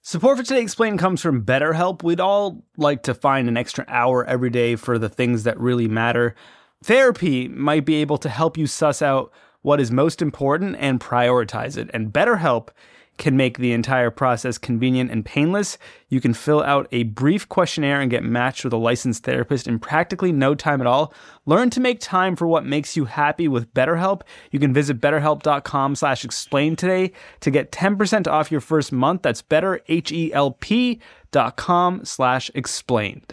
Support for Today Explained comes from BetterHelp. We'd all like to find an extra hour every day for the things that really matter. Therapy might be able to help you suss out what is most important and prioritize it. And BetterHelp can make the entire process convenient and painless. You can fill out a brief questionnaire and get matched with a licensed therapist in practically no time at all. Learn to make time for what makes you happy with BetterHelp. You can visit betterhelp.com /explain today to get 10% off your first month. That's betterhelp.com /explained.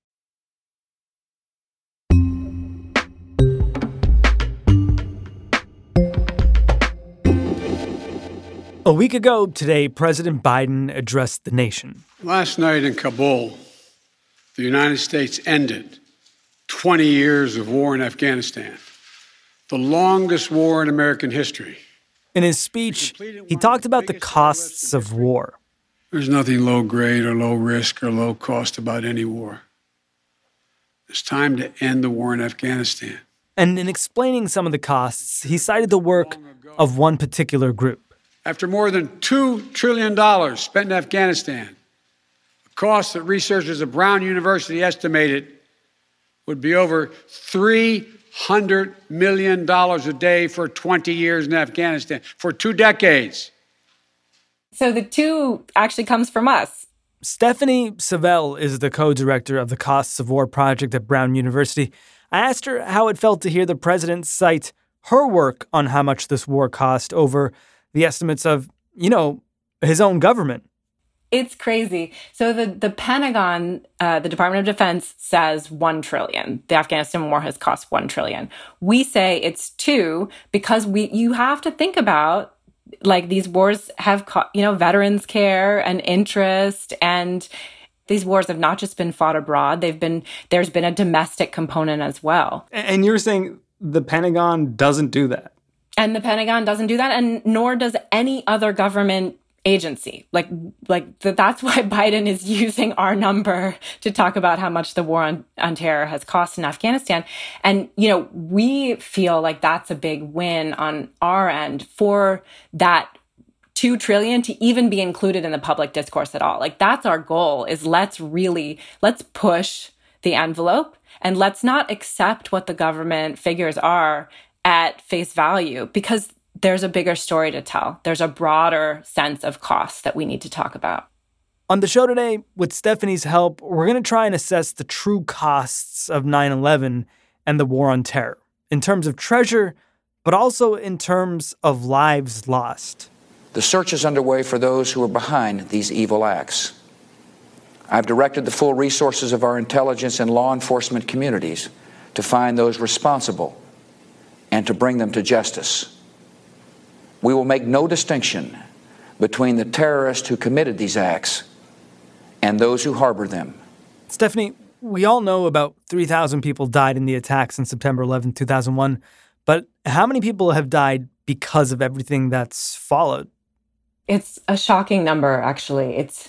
A week ago today, President Biden addressed the nation. Last night in Kabul, the United States ended 20 years of war in Afghanistan, the longest war in American history. In his speech, he talked about the costs of war. There's nothing low grade or low risk or low cost about any war. It's time to end the war in Afghanistan. And in explaining some of the costs, he cited the work of one particular group. After more than $2 trillion spent in Afghanistan, a cost that researchers at Brown University estimated would be over $300 million a day for 20 years in Afghanistan, for 2 decades. So the 2 actually comes from us. Stephanie Savell is the co-director of the Costs of War project at Brown University. I asked her how it felt to hear the president cite her work on how much this war cost over the estimates of, his own government. It's crazy. So the Pentagon, the Department of Defense says $1 trillion. The Afghanistan war has cost $1 trillion. We say it's 2 because you have to think about, these wars have, veterans care and interest, and these wars have not just been fought abroad. There's been a domestic component as well. And you're saying the Pentagon doesn't do that? And the Pentagon doesn't do that, and nor does any other government agency. That's why Biden is using our number to talk about how much the war on terror has cost in Afghanistan. And, we feel like that's a big win on our end for that $2 trillion to even be included in the public discourse at all. That's our goal, is let's push the envelope and let's not accept what the government figures are at face value, because there's a bigger story to tell. There's a broader sense of cost that we need to talk about. On the show today, with Stephanie's help, we're going to try and assess the true costs of 9/11 and the war on terror, in terms of treasure, but also in terms of lives lost. The search is underway for those who are behind these evil acts. I've directed the full resources of our intelligence and law enforcement communities to find those responsible and to bring them to justice. We will make no distinction between the terrorists who committed these acts and those who harbor them. Stephanie, we all know about 3,000 people died in the attacks on September 11, 2001, but how many people have died because of everything that's followed? It's a shocking number, actually. It's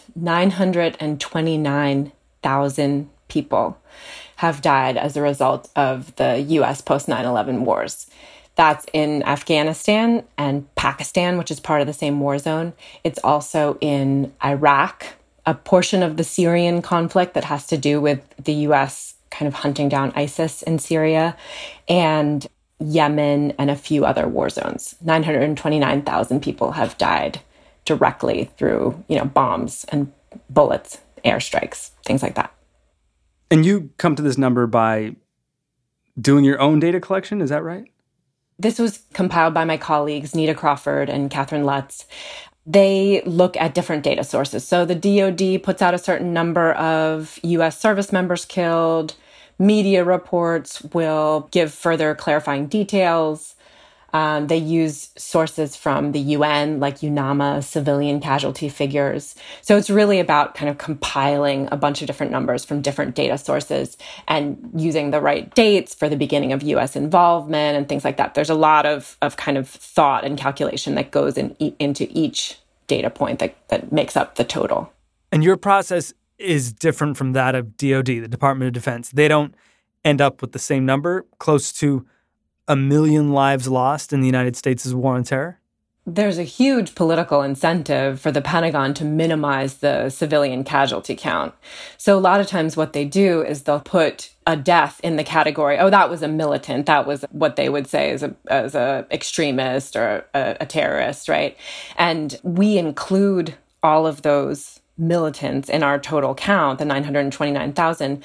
929,000 people have died as a result of the U.S. post-9/11 wars. That's in Afghanistan and Pakistan, which is part of the same war zone. It's also in Iraq, a portion of the Syrian conflict that has to do with the U.S. kind of hunting down ISIS in Syria, and Yemen and a few other war zones. 929,000 people have died directly through, bombs and bullets, airstrikes, things like that. And you come to this number by doing your own data collection, is that right? This was compiled by my colleagues, Nita Crawford and Catherine Lutz. They look at different data sources. So the DoD puts out a certain number of U.S. service members killed. Media reports will give further clarifying details. They use sources from the UN, like UNAMA, civilian casualty figures. So it's really about kind of compiling a bunch of different numbers from different data sources and using the right dates for the beginning of U.S. involvement and things like that. There's a lot of kind of thought and calculation that goes into each data point that makes up the total. And your process is different from that of DoD, the Department of Defense. They don't end up with the same number, close to 1 million lives lost in the United States' war on terror? there's a huge political incentive for the Pentagon to minimize the civilian casualty count. So a lot of times what they do is they'll put a death in the category, oh, that was a militant. That was what they would say as a extremist or a terrorist, right? And we include all of those militants in our total count, the 929,000,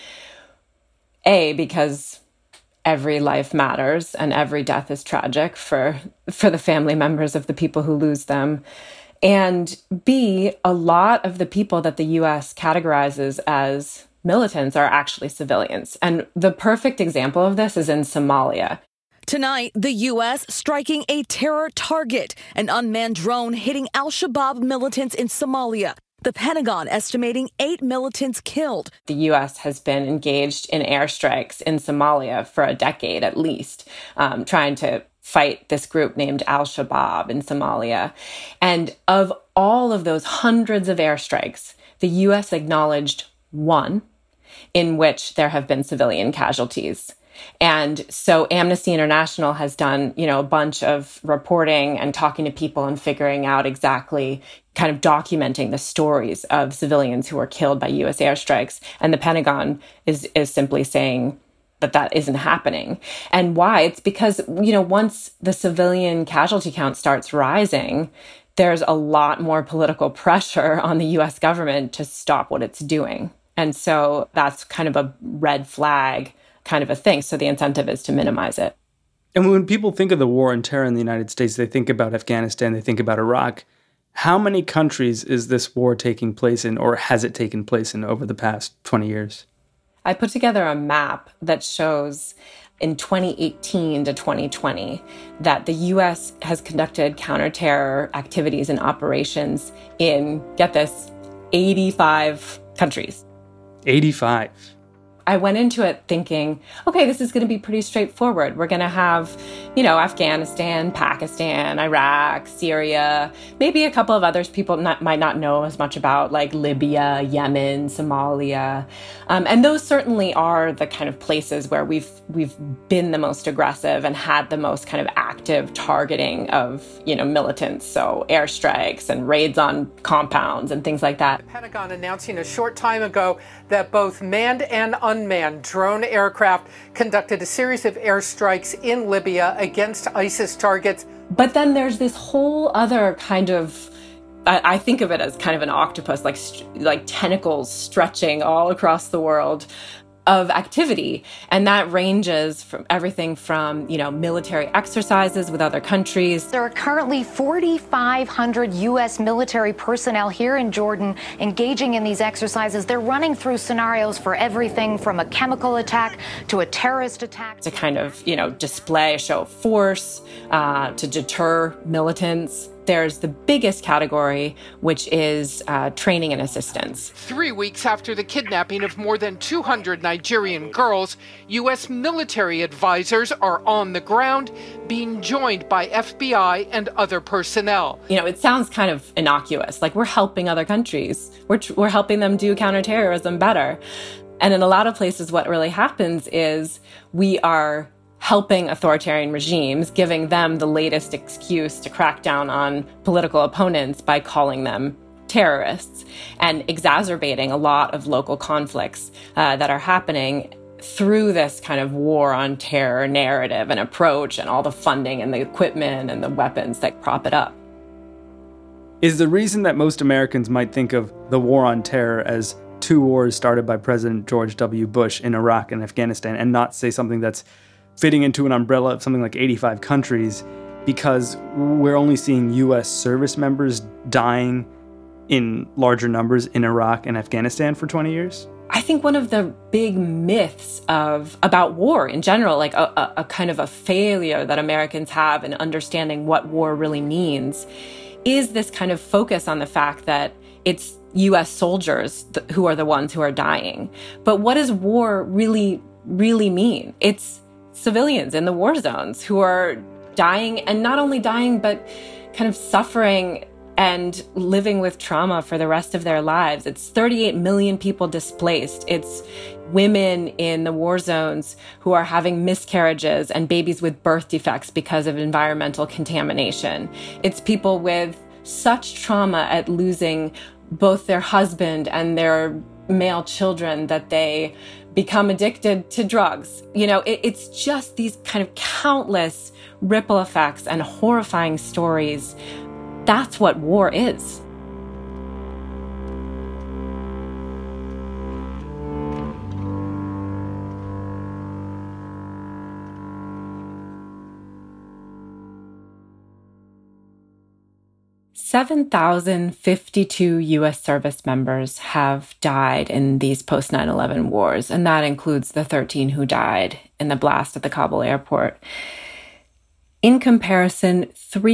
because every life matters and every death is tragic for the family members of the people who lose them. And B, a lot of the people that the U.S. categorizes as militants are actually civilians. And the perfect example of this is in Somalia. Tonight, the U.S. striking a terror target, an unmanned drone hitting al-Shabaab militants in Somalia. The Pentagon estimating 8 militants killed. The U.S. has been engaged in airstrikes in Somalia for a decade at least, trying to fight this group named al-Shabaab in Somalia. And of all of those hundreds of airstrikes, the U.S. acknowledged one in which there have been civilian casualties. And so Amnesty International has done, a bunch of reporting and talking to people and figuring out exactly, kind of documenting the stories of civilians who were killed by U.S. airstrikes. And the Pentagon is simply saying that isn't happening. And why? It's because, once the civilian casualty count starts rising, there's a lot more political pressure on the U.S. government to stop what it's doing. And so that's kind of a red flag kind of a thing. So the incentive is to minimize it. And when people think of the war on terror in the United States, they think about Afghanistan, they think about Iraq. How many countries is this war taking place in, or has it taken place in over the past 20 years? I put together a map that shows in 2018 to 2020 that the U.S. has conducted counterterror activities and operations in, get this, 85 countries. 85. I went into it thinking, okay, this is going to be pretty straightforward. We're going to have, Afghanistan, Pakistan, Iraq, Syria, maybe a couple of others people might not know as much about, like Libya, Yemen, Somalia. And those certainly are the kind of places where we've been the most aggressive and had the most kind of active targeting of, militants. So airstrikes and raids on compounds and things like that. The Pentagon announcing a short time ago that both manned and unmanned drone aircraft conducted a series of airstrikes in Libya against ISIS targets. But then there's this whole other kind of, I think of it as kind of an octopus, like tentacles stretching all across the world of activity. And that ranges from everything from, military exercises with other countries. There are currently 4,500 U.S. military personnel here in Jordan engaging in these exercises. They're running through scenarios for everything from a chemical attack to a terrorist attack. To kind of, display a show of force, to deter militants. There's the biggest category, which is training and assistance. 3 weeks after the kidnapping of more than 200 Nigerian girls, U.S. military advisors are on the ground, being joined by FBI and other personnel. It sounds kind of innocuous, like we're helping other countries. We're helping them do counterterrorism better. And in a lot of places, what really happens is we are helping authoritarian regimes, giving them the latest excuse to crack down on political opponents by calling them terrorists, and exacerbating a lot of local conflicts that are happening through this kind of war on terror narrative and approach and all the funding and the equipment and the weapons that prop it up. Is the reason that most Americans might think of the war on terror as two wars started by President George W. Bush in Iraq and Afghanistan, and not say something that's fitting into an umbrella of something like 85 countries, because we're only seeing U.S. service members dying in larger numbers in Iraq and Afghanistan for 20 years? I think one of the big myths about war in general, like a kind of a failure that Americans have in understanding what war really means, is this kind of focus on the fact that it's U.S. soldiers who are the ones who are dying. But what does war really, really mean? It's civilians in the war zones who are dying, and not only dying, but kind of suffering and living with trauma for the rest of their lives. It's 38 million people displaced. It's women in the war zones who are having miscarriages and babies with birth defects because of environmental contamination. It's people with such trauma at losing both their husband and their male children that they become addicted to drugs. You know, it's just these kind of countless ripple effects and horrifying stories. That's what war is. $7,052 U.S. service members have died in these post-9/11 wars, and that includes the 13 who died in the blast at the Kabul airport. In comparison,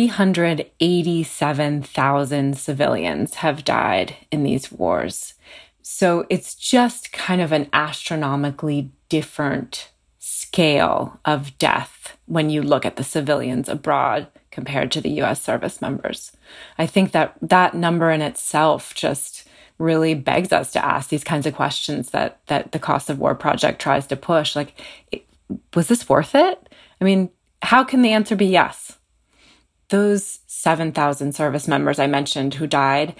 387,000 civilians have died in these wars. So it's just kind of an astronomically different scale of death when you look at the civilians abroad compared to the U.S. service members. I think that number in itself just really begs us to ask these kinds of questions that the Cost of War Project tries to push. Like, was this worth it? I mean, how can the answer be yes? Those 7,000 service members I mentioned who died,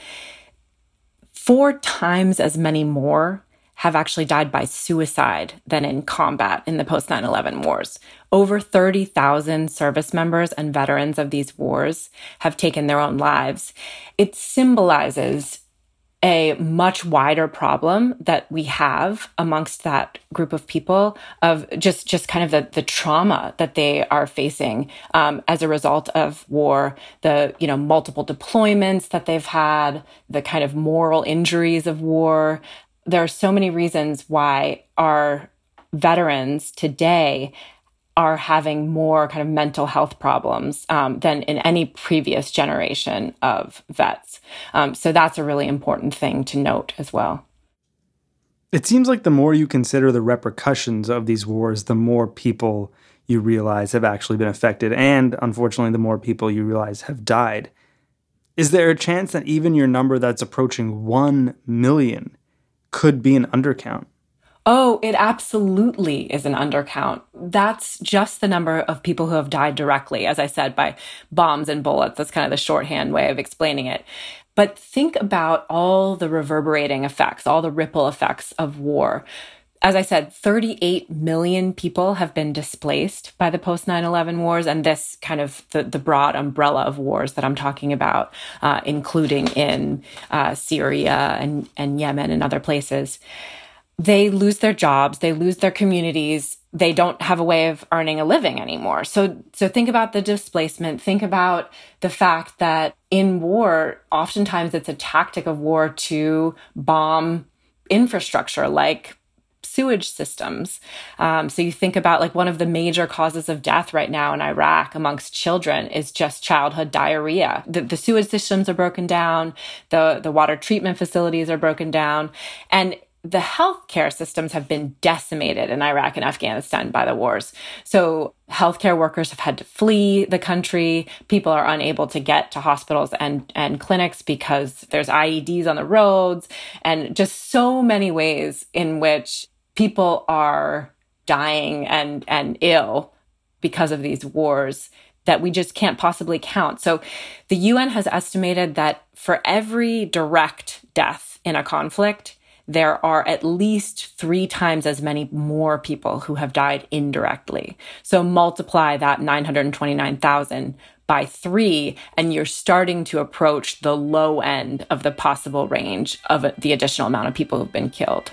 4 times as many more have actually died by suicide than in combat in the post-9/11 wars. Over 30,000 service members and veterans of these wars have taken their own lives. It symbolizes a much wider problem that we have amongst that group of people of just kind of the trauma that they are facing as a result of war, the multiple deployments that they've had, the kind of moral injuries of war. There are so many reasons why our veterans today are having more kind of mental health problems than in any previous generation of vets. So that's a really important thing to note as well. It seems like the more you consider the repercussions of these wars, the more people you realize have actually been affected, and unfortunately, the more people you realize have died. Is there a chance that even your number that's approaching 1 million could be an undercount? Oh, it absolutely is an undercount. That's just the number of people who have died directly, as I said, by bombs and bullets. That's kind of the shorthand way of explaining it. But think about all the reverberating effects, all the ripple effects of war. As I said, 38 million people have been displaced by the post-9/11 wars, and this kind of the broad umbrella of wars that I'm talking about, including in Syria and Yemen and other places. They lose their jobs, they lose their communities, they don't have a way of earning a living anymore. So think about the displacement, think about the fact that in war, oftentimes it's a tactic of war to bomb infrastructure like sewage systems. So you think about like one of the major causes of death right now in Iraq amongst children is just childhood diarrhea. The sewage systems are broken down, the water treatment facilities are broken down, and the healthcare systems have been decimated in Iraq and Afghanistan by the wars. So healthcare workers have had to flee the country. People are unable to get to hospitals and clinics because there's IEDs on the roads, and just so many ways in which people are dying and ill because of these wars that we just can't possibly count. So the UN has estimated that for every direct death in a conflict, there are at least 3 times as many more people who have died indirectly. So multiply that 929,000 by 3, and you're starting to approach the low end of the possible range of the additional amount of people who've been killed.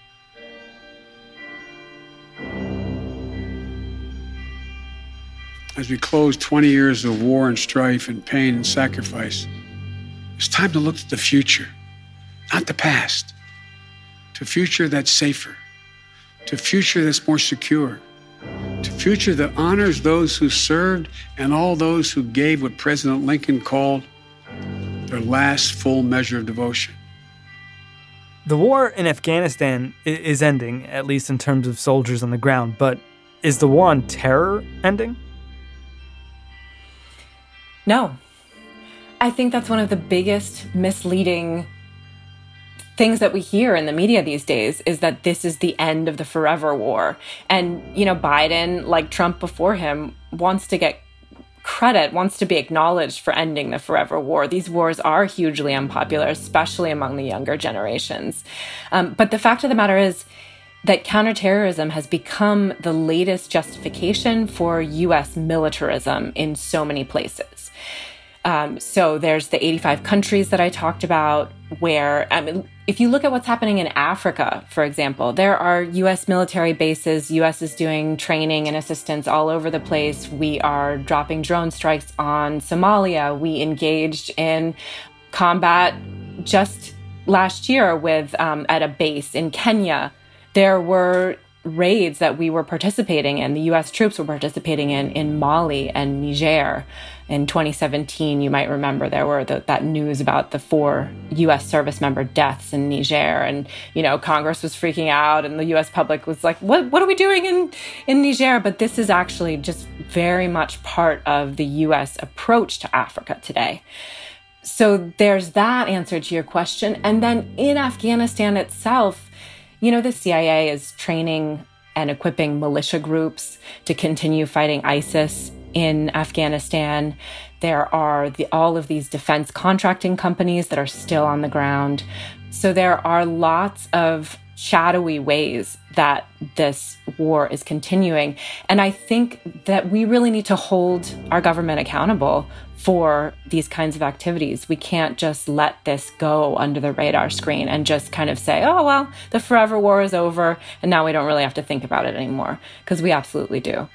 As we close 20 years of war and strife and pain and sacrifice, it's time to look to the future, not the past. To a future that's safer, to a future that's more secure, to a future that honors those who served and all those who gave what President Lincoln called their last full measure of devotion. The war in Afghanistan is ending, at least in terms of soldiers on the ground, but is the war on terror ending? No. I think that's one of the biggest misleading things that we hear in the media these days, is that this is the end of the forever war. And, Biden, like Trump before him, wants to get credit, wants to be acknowledged for ending the forever war. These wars are hugely unpopular, especially among the younger generations. But the fact of the matter is that counterterrorism has become the latest justification for U.S. militarism in so many places. So there's the 85 countries that I talked about where, if you look at what's happening in Africa, for example, there are U.S. military bases. U.S. is doing training and assistance all over the place. We are dropping drone strikes on Somalia. We engaged in combat just last year with at a base in Kenya. There were raids that we were participating in, the U.S. troops were participating in Mali and Niger. In 2017, you might remember there were that news about the 4 U.S. service member deaths in Niger. And, Congress was freaking out and the U.S. public was like, what are we doing in Niger? But this is actually just very much part of the U.S. approach to Africa today. So there's that answer to your question. And then in Afghanistan itself, the CIA is training and equipping militia groups to continue fighting ISIS in Afghanistan. There are all of these defense contracting companies that are still on the ground. So there are lots of shadowy ways that this war is continuing. And I think that we really need to hold our government accountable for these kinds of activities. We can't just let this go under the radar screen and just kind of say, oh, well, the forever war is over and now we don't really have to think about it anymore, because we absolutely do.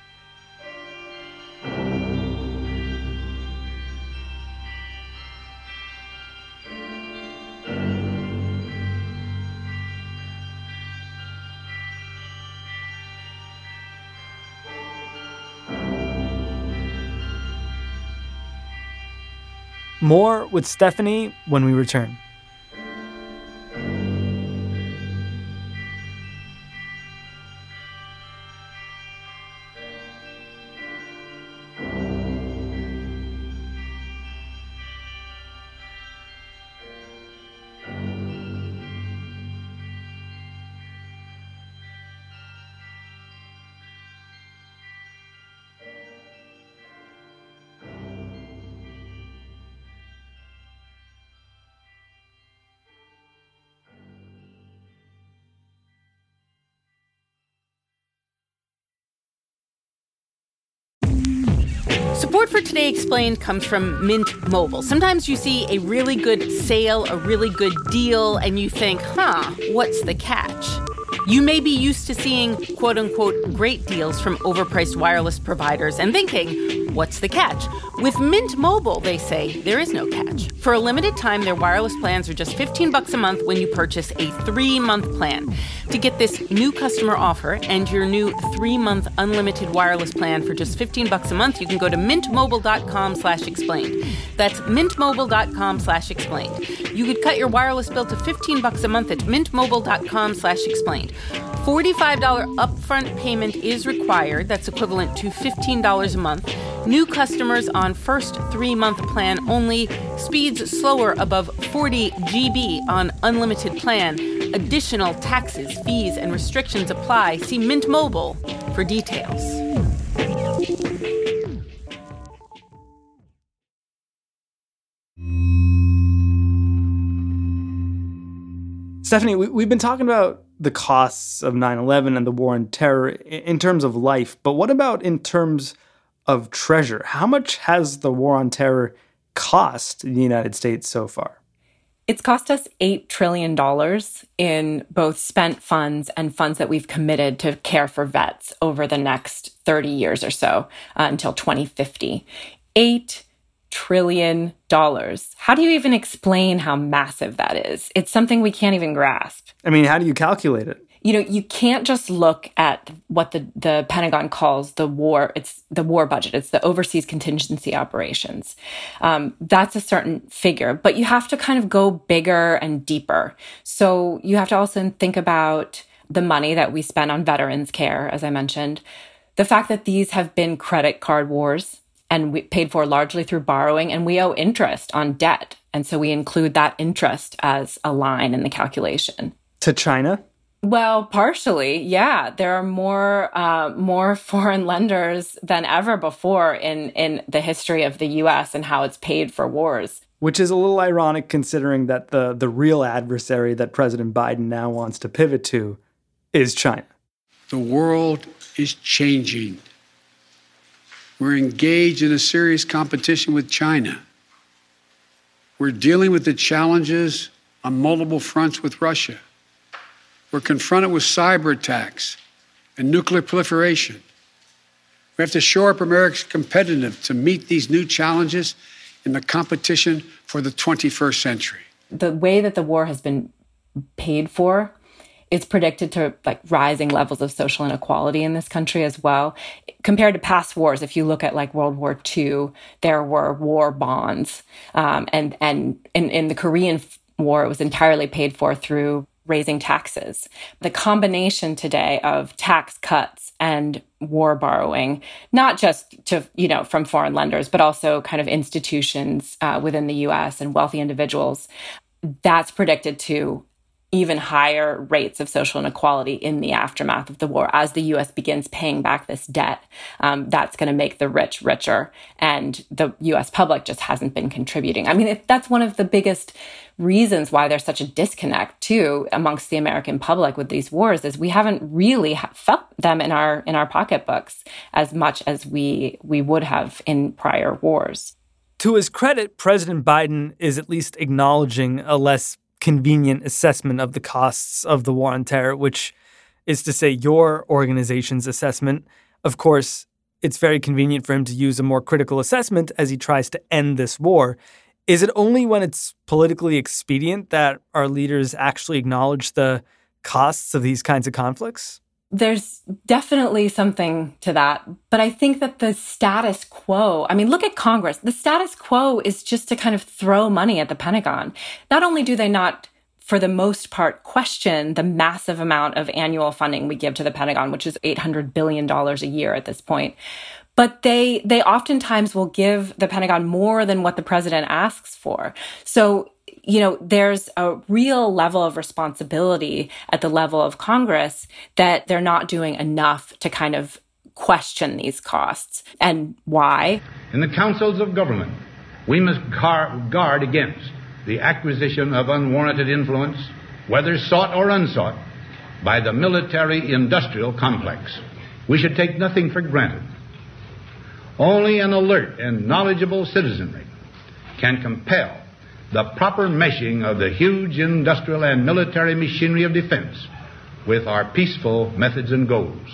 More with Stephanie when we return. Support for Today Explained comes from Mint Mobile. Sometimes you see a really good sale, a really good deal, and you think, what's the catch? You may be used to seeing, quote-unquote, great deals from overpriced wireless providers and thinking, what's the catch? With Mint Mobile, they say, there is no catch. For a limited time, their wireless plans are just $15 a month when you purchase a 3-month plan. To get this new customer offer and your new 3-month unlimited wireless plan for just $15 a month, you can go to mintmobile.com/explained. That's mintmobile.com/explained. You could cut your wireless bill to $15 a month at mintmobile.com/explained. $45 upfront payment is required. That's equivalent to $15 a month. New customers on first 3-month plan only. Speeds slower above 40 GB on unlimited plan. Additional taxes, fees, and restrictions apply. See Mint Mobile for details. Stephanie, we've been talking about the costs of 9/11 and the war on terror in terms of life, but what about in terms of treasure? How much has the war on terror cost the United States so far? It's cost us $8 trillion in both spent funds and funds that we've committed to care for vets over the next 30 years or so until 2050. $8 trillion. How do you even explain how massive that is? It's something we can't even grasp. I mean, how do you calculate it? You can't just look at what the Pentagon calls the war. It's the war budget. It's the overseas contingency operations. That's a certain figure, but you have to kind of go bigger and deeper. So you have to also think about the money that we spend on veterans care, as I mentioned, the fact that these have been credit card wars. and we paid for largely through borrowing, and we owe interest on debt. And so we include that interest as a line in the calculation. To China? Well, partially, yeah. There are more foreign lenders than ever before in the history of the U.S. and how it's paid for wars. Which is a little ironic considering that the real adversary that President Biden now wants to pivot to is China. The world is changing. We're engaged in a serious competition with China. We're dealing with the challenges on multiple fronts with Russia. We're confronted with cyber attacks and nuclear proliferation. We have to shore up America's competitiveness to meet these new challenges in the competition for the 21st century. The way that the war has been paid for, it's predicted to rising levels of social inequality in this country as well. Compared to past wars, if you look at World War II, there were war bonds. And in the Korean War, it was entirely paid for through raising taxes. The combination today of tax cuts and war borrowing, not just from foreign lenders, but also kind of institutions within the U.S. and wealthy individuals, that's predicted to even higher rates of social inequality in the aftermath of the war. As the U.S. begins paying back this debt, that's going to make the rich richer, and the U.S. public just hasn't been contributing. I mean, that's one of the biggest reasons why there's such a disconnect, too, amongst the American public with these wars, is we haven't really felt them in our pocketbooks as much as we would have in prior wars. To his credit, President Biden is at least acknowledging a less convenient assessment of the costs of the war on terror, which is to say your organization's assessment. Of course, it's very convenient for him to use a more critical assessment as he tries to end this war. Is it only when it's politically expedient that our leaders actually acknowledge the costs of these kinds of conflicts? There's definitely something to that. But I think that the status quo, look at Congress. The status quo is just to kind of throw money at the Pentagon. Not only do they not, for the most part, question the massive amount of annual funding we give to the Pentagon, which is $800 billion a year at this point, but they oftentimes will give the Pentagon more than what the president asks for. So, there's a real level of responsibility at the level of Congress that they're not doing enough to kind of question these costs. And why? In the councils of government, we must guard against the acquisition of unwarranted influence, whether sought or unsought, by the military-industrial complex. We should take nothing for granted. Only an alert and knowledgeable citizenry can compel the proper meshing of the huge industrial and military machinery of defense with our peaceful methods and goals,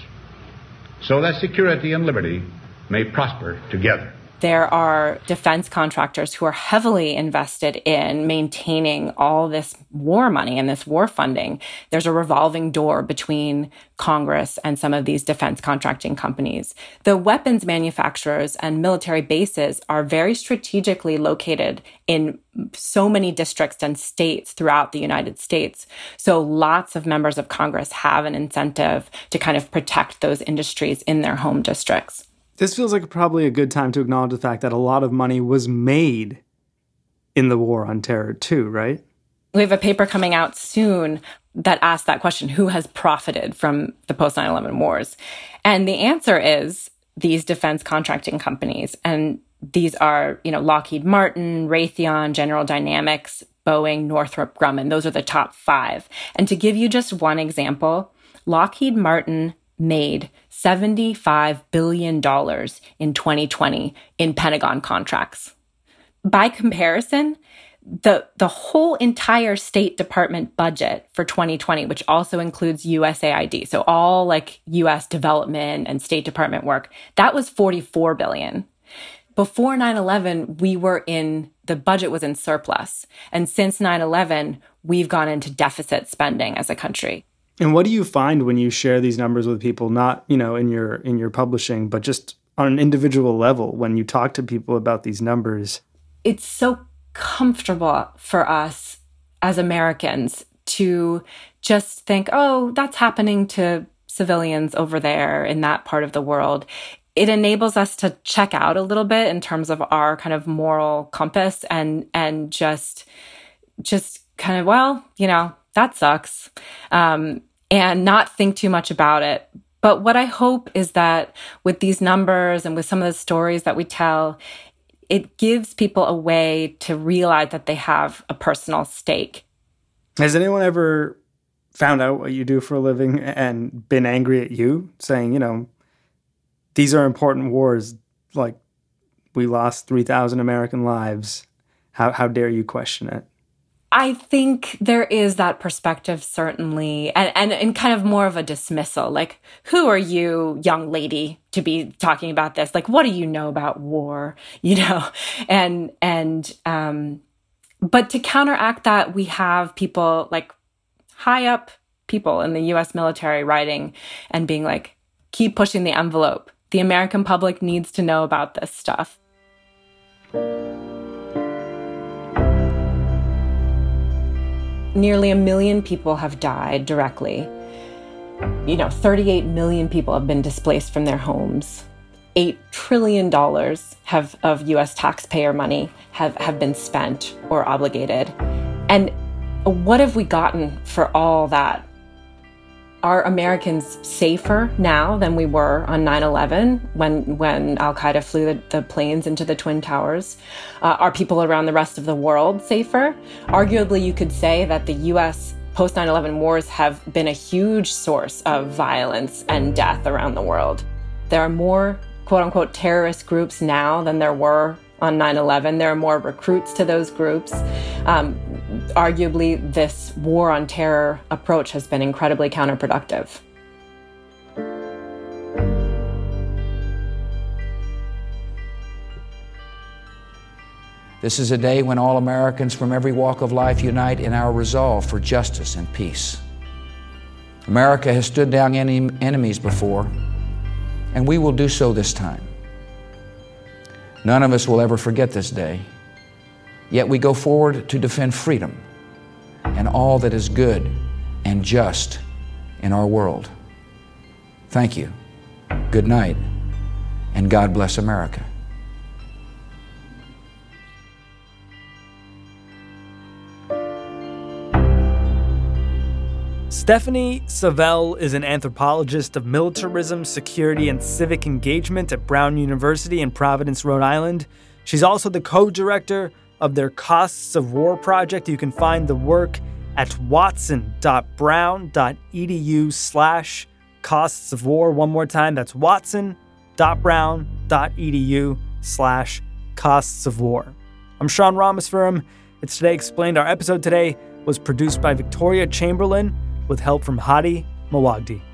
so that security and liberty may prosper together. There are defense contractors who are heavily invested in maintaining all this war money and this war funding. There's a revolving door between Congress and some of these defense contracting companies. The weapons manufacturers and military bases are very strategically located in so many districts and states throughout the United States. So lots of members of Congress have an incentive to kind of protect those industries in their home districts. This feels like probably a good time to acknowledge the fact that a lot of money was made in the war on terror too, right? We have a paper coming out soon that asks that question: who has profited from the post 9/11 wars? And the answer is these defense contracting companies. And these are, Lockheed Martin, Raytheon, General Dynamics, Boeing, Northrop Grumman. Those are the top 5. And to give you just one example, Lockheed Martin made $75 billion in 2020 in Pentagon contracts. By comparison, the whole entire State Department budget for 2020, which also includes USAID, so all U.S. development and State Department work, that was $44 billion. Before 9/11, the budget was in surplus. And since 9/11, we've gone into deficit spending as a country. And what do you find when you share these numbers with people, not, in your publishing, but just on an individual level when you talk to people about these numbers? It's so comfortable for us as Americans to just think, oh, that's happening to civilians over there in that part of the world. it enables us to check out a little bit in terms of our kind of moral compass and just kind of, well, that sucks, and not think too much about it. But what I hope is that with these numbers and with some of the stories that we tell, it gives people a way to realize that they have a personal stake. Has anyone ever found out what you do for a living and been angry at you, saying, these are important wars, like we lost 3,000 American lives. How dare you question it? I think there is that perspective, certainly, and kind of more of a dismissal. Like, who are you, young lady, to be talking about this? Like, what do you know about war? But to counteract that, we have people like high up people in the U.S. military writing and being like, keep pushing the envelope. The American public needs to know about this stuff. Nearly 1 million people have died directly. 38 million people have been displaced from their homes. $8 trillion of U.S. taxpayer money have been spent or obligated. And what have we gotten for all that? Are Americans safer now than we were on 9/11 when Al-Qaeda flew the planes into the Twin Towers? Are people around the rest of the world safer? Arguably, you could say that the U.S. post 9/11 wars have been a huge source of violence and death around the world. There are more quote-unquote terrorist groups now than there were on 9/11. There are more recruits to those groups. Arguably, this war on terror approach has been incredibly counterproductive. This is a day when all Americans from every walk of life unite in our resolve for justice and peace. America has stood down enemies before, and we will do so this time. None of us will ever forget this day. Yet we go forward to defend freedom and all that is good and just in our world. Thank you, good night, and God bless America. Stephanie Savell is an anthropologist of militarism, security, and civic engagement at Brown University in Providence, Rhode Island. She's also the co-director of their Costs of War project. You can find the work at watson.brown.edu/costs of war. One more time, that's watson.brown.edu/costs of war. I'm Sean Rameswaram. It's Today Explained. Our episode today was produced by Victoria Chamberlain with help from Hadi Mawagdi.